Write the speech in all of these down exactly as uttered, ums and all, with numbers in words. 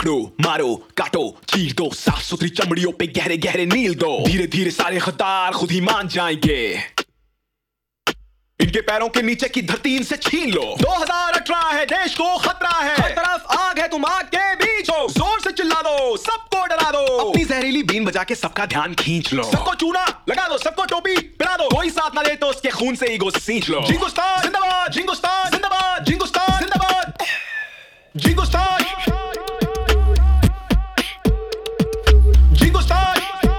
पकड़ो मारो काटो चीर दो साफ सुथरी चमड़ियों पे गहरे गहरे नील दो धीरे धीरे सारे खतार खुद ही मान जाएंगे इनके पैरों के नीचे की धरती इनसे छीन लो। दो हज़ार अठारह है, देश को खतरा है, हर तरफ आग है, तुम आग के बीच हो। जोर से चिल्ला दो, सबको डरा दो, अपनी जहरीली बीन बजा के सबका ध्यान खींच लो। सबको चूना लगा दो, सबको टोपी पहना दो, कोई साथ ना दे तो उसके खून से ईगो सींच लो। जिंगुस्तान जिंदाबाद, जिंगुस्तान जिंदाबाद, जिंगुस्तान जिंदाबाद, जिंगुस्तान जिंगुस्तान।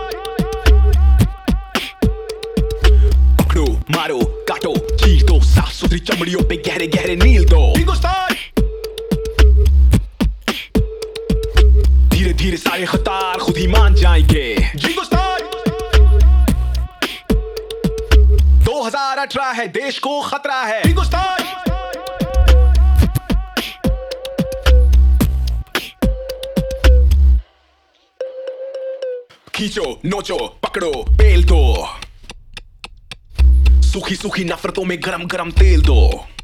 पकड़ो मारो काटो चीर दो साफ सुथरी चमड़ियों पे गहरे गहरे नील दो। हिंदुस्तान धीरे धीरे सारे खतार खुद ही मान जाएंगे। हिंदुस्तान दो हज़ार अठारह है, देश को खतरा है। हिंदुस्तान खींचो नोचो पकड़ो पेल दो, सूखी सूखी नफरतों में गरम गरम तेल दो।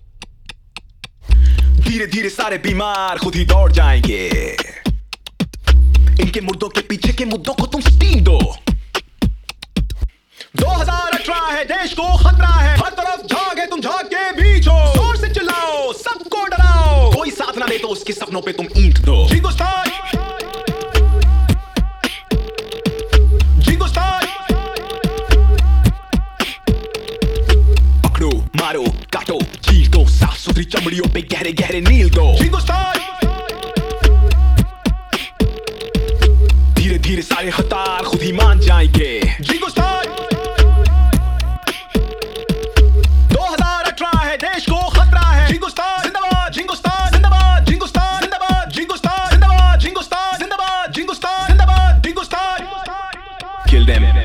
धीरे धीरे सारे बीमार खुद ही दौड़ जाएंगे, इनके मुर्दों के पीछे के मुद्दों को तुम स्टीम दो। दो हज़ार अठारह है, देश को खतरा है, हर तरफ झाग है, तुम झाग के बीच हो। जोर से चिल्लाओ, सबको डराओ, कोई साथ ना दे तो उसके सपनों पे तुम ईंट दो। हिंदुस्तान हिंदुस्तान मारो काटो चीर दो साफ सुथरी चमड़ियों पे गहरे गहरे नील दो। हिंदुस्तान धीरे धीरे सारे खतार खुद ही मान जाएंगे। हिंदुस्तान दो हज़ार अठारह है, देश को खतरा है। हिंदुस्तान जिंदाबाद, हिंदुस्तान जिंदाबाद, हिंदुस्तान जिंदाबाद, हिंदुस्तान जिंदाबाद, हिंदुस्तान जिंदाबाद, हिंदुस्तान जिंदाबाद, हिंदुस्तान। Kill them.